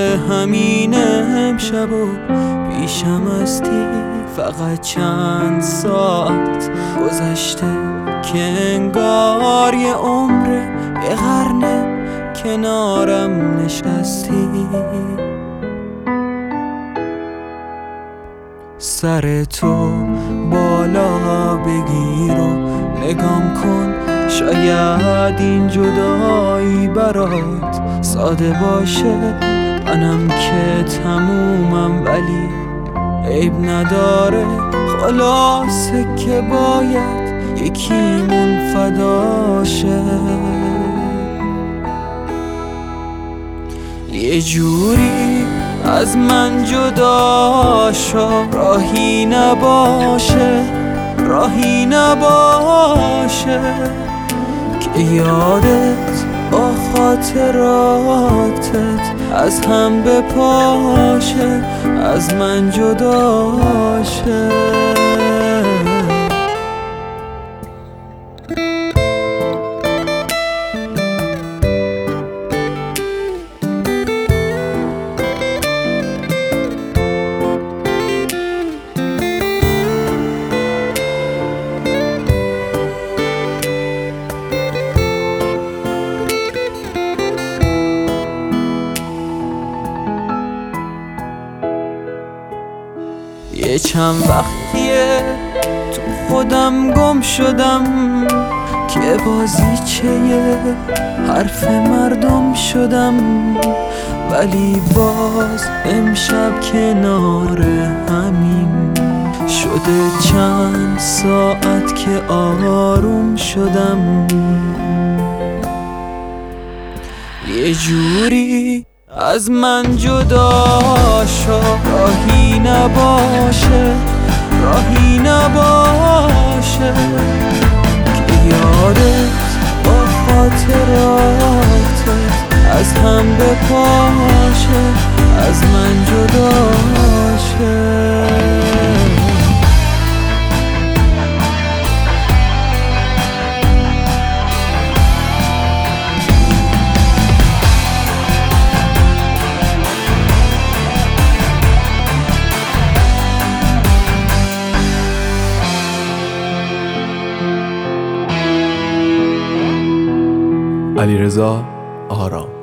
همین امشب و پیشم هستی. فقط چند ساعت گذشته که انگار یه عمره، یه قرنه کنارم نشستی. سر تو بالا بگیر و نگام کن، شاید این جدایی برات ساده باشه. منم که تمومم ولی عیب نداره، خلاصه که باید یکیمون فداشه. یه جوری از من جدا شو، راهی نباشه، راهی نباشه که یادت با خاطراتت از هم بپاشه، از من جدا شه. یه چند وقتیه تو خودم گم شدم که بازیچه حرف مردم شدم، ولی باز امشب کنار همین شده چند ساعت که آروم شدم. یه جوری از من جدا شو، راهی نباشه، راهی نباشه که یادت با خاطراتت از هم بپاشه، از من جدا شه. علیرضا آرام.